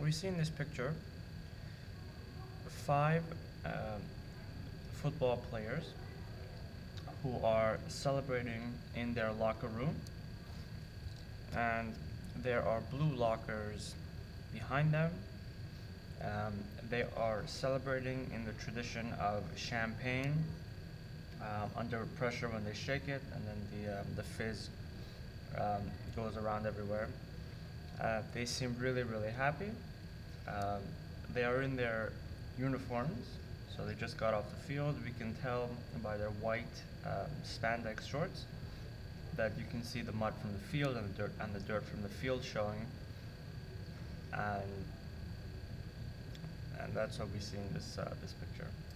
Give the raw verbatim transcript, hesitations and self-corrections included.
we see in this picture five um, football players who are celebrating in their locker room, and there are blue lockers behind them. Um, they are celebrating in the tradition of champagne um, under pressure when they shake it, and then the um, the fizz um, goes around everywhere. Uh, they seem really really happy. Um, they are in their uniforms, so they just got off the field. We can tell by their white um, spandex shorts that you can see the mud from the field and the dirt and the dirt from the field showing, and and that's what we see in this uh, this picture.